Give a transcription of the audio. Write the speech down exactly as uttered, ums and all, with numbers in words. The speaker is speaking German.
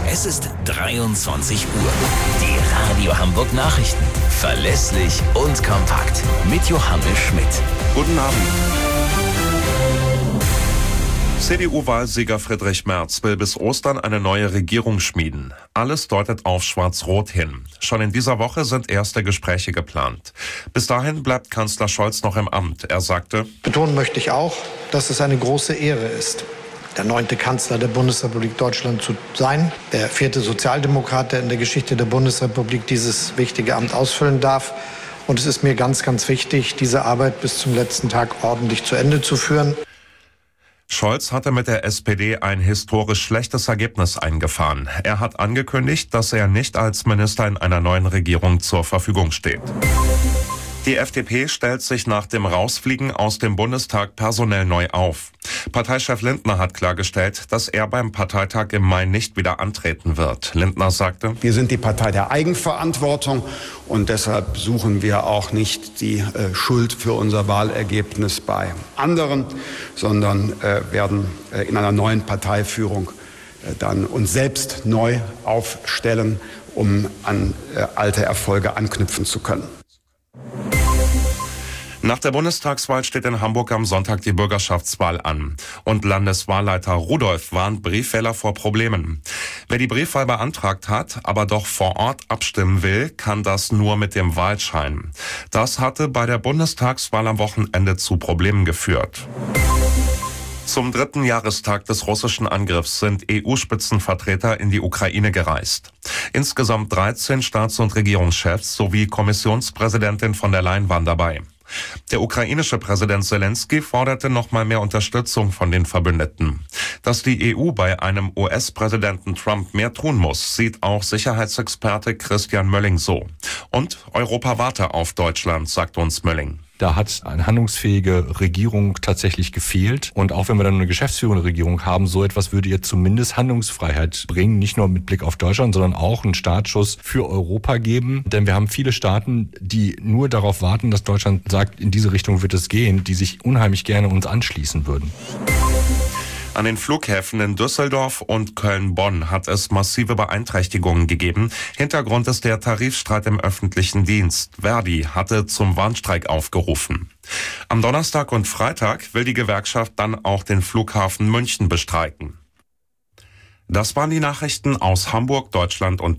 Es ist dreiundzwanzig Uhr. Die Radio Hamburg Nachrichten. Verlässlich und kompakt. Mit Johannes Schmidt. Guten Abend. C D U-Wahlsieger Friedrich Merz will bis Ostern eine neue Regierung schmieden. Alles deutet auf Schwarz-Rot hin. Schon in dieser Woche sind erste Gespräche geplant. Bis dahin bleibt Kanzler Scholz noch im Amt. Er sagte: Betonen möchte ich auch, dass es eine große Ehre ist, der neunte Kanzler der Bundesrepublik Deutschland zu sein, der vierte Sozialdemokrat, der in der Geschichte der Bundesrepublik dieses wichtige Amt ausfüllen darf. Und es ist mir ganz, ganz wichtig, diese Arbeit bis zum letzten Tag ordentlich zu Ende zu führen. Scholz hatte mit der S P D ein historisch schlechtes Ergebnis eingefahren. Er hat angekündigt, dass er nicht als Minister in einer neuen Regierung zur Verfügung steht. Die F D P stellt sich nach dem Rausfliegen aus dem Bundestag personell neu auf. Parteichef Lindner hat klargestellt, dass er beim Parteitag im Mai nicht wieder antreten wird. Lindner sagte: Wir sind die Partei der Eigenverantwortung und deshalb suchen wir auch nicht die äh, Schuld für unser Wahlergebnis bei anderen, sondern äh, werden äh, in einer neuen Parteiführung äh, dann uns selbst neu aufstellen, um an äh, alte Erfolge anknüpfen zu können. Nach der Bundestagswahl steht in Hamburg am Sonntag die Bürgerschaftswahl an. Und Landeswahlleiter Rudolph warnt Briefwähler vor Problemen. Wer die Briefwahl beantragt hat, aber doch vor Ort abstimmen will, kann das nur mit dem Wahlschein. Das hatte bei der Bundestagswahl am Wochenende zu Problemen geführt. Zum dritten Jahrestag des russischen Angriffs sind E U-Spitzenvertreter in die Ukraine gereist. Insgesamt dreizehn Staats- und Regierungschefs sowie Kommissionspräsidentin von der Leyen waren dabei. Der ukrainische Präsident Zelensky forderte nochmal mehr Unterstützung von den Verbündeten. Dass die E U bei einem U S-Präsidenten Trump mehr tun muss, sieht auch Sicherheitsexperte Christian Mölling so. Und Europa warte auf Deutschland, sagt uns Mölling. Da hat eine handlungsfähige Regierung tatsächlich gefehlt. Und auch wenn wir dann eine geschäftsführende Regierung haben, so etwas würde ihr zumindest Handlungsfreiheit bringen. Nicht nur mit Blick auf Deutschland, sondern auch einen Startschuss für Europa geben. Denn wir haben viele Staaten, die nur darauf warten, dass Deutschland sagt, in diese Richtung wird es gehen, die sich unheimlich gerne uns anschließen würden. An den Flughäfen in Düsseldorf und Köln-Bonn hat es massive Beeinträchtigungen gegeben. Hintergrund ist der Tarifstreit im öffentlichen Dienst. Verdi hatte zum Warnstreik aufgerufen. Am Donnerstag und Freitag will die Gewerkschaft dann auch den Flughafen München bestreiken. Das waren die Nachrichten aus Hamburg, Deutschland und